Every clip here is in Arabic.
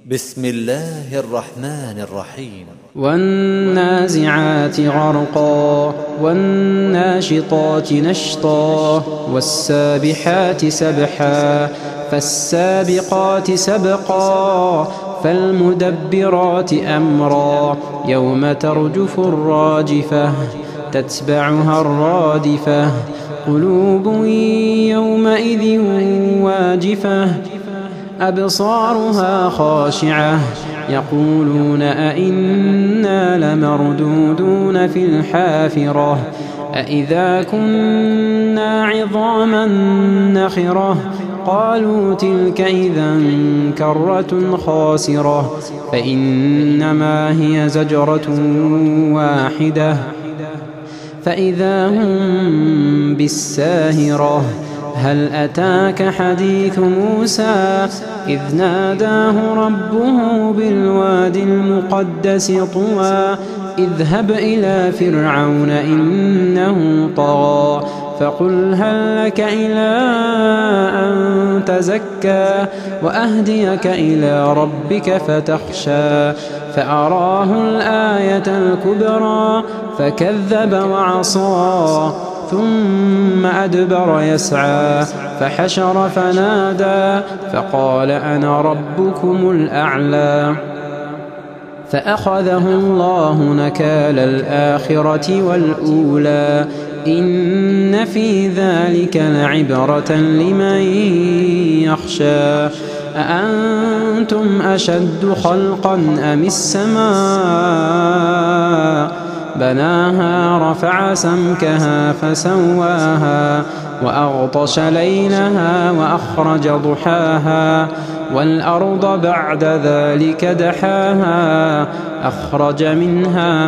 بسم الله الرحمن الرحيم. والنازعات غرقا والناشطات نشطا والسابحات سبحا فالسابقات سبقا فالمدبرات أمرا يوم ترجف الراجفة تتبعها الرادفة قلوب يومئذ واجفة أبصارها خاشعة يقولون أئنا لمردودون في الحافرة أئذا كنا عظاما نخرة قالوا تلك إذا كرة خاسرة فإنما هي زجرة واحدة فإذا هم بالساهرة هل أتاك حديث موسى إذ ناداه ربه بالواد المقدس طوى اذهب إلى فرعون إنه طغى فقل هل لك إلى أن تزكى وأهديك إلى ربك فتخشى فأراه الآية الكبرى فكذب وعصى ثم أدبر يسعى فحشر فنادى فقال أنا ربكم الأعلى فأخذه الله نكال الآخرة والأولى إن في ذلك لعبرة لمن يخشى أأنتم أشد خلقا أم السماء بناها رفع سمكها فسواها وأغطش ليلها وأخرج ضحاها والأرض بعد ذلك دحاها أخرج منها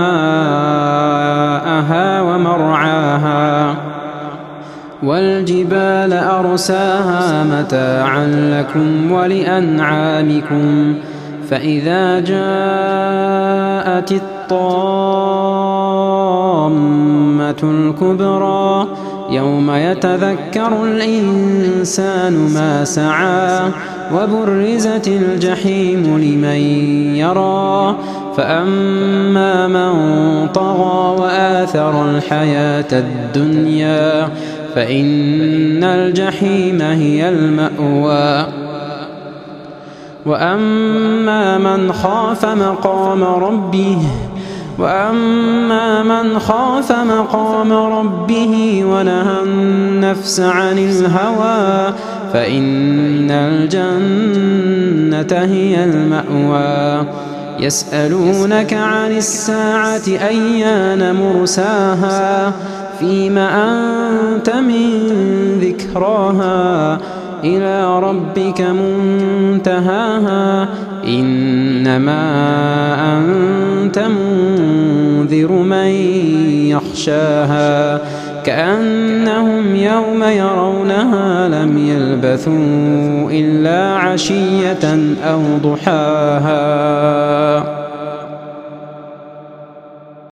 ماءها ومرعاها والجبال أرساها متاعا لكم ولأنعامكم فإذا جاءت الطامة الكبرى يوم يتذكر الإنسان ما سعى وبرزت الجحيم لمن يرى فأما من طغى وآثر الحياة الدنيا فإن الجحيم هي المأوى وأما من خاف مقام ربه ونهى النفس عن الهوى فإن الجنة هي المأوى يسألونك عن الساعة أيان مرساها فيم أنت من ذكراها إلى ربك منتهاها إنما أنت منذر من يخشاها كأنهم يوم يرونها لم يلبثوا إلا عشية أو ضحاها.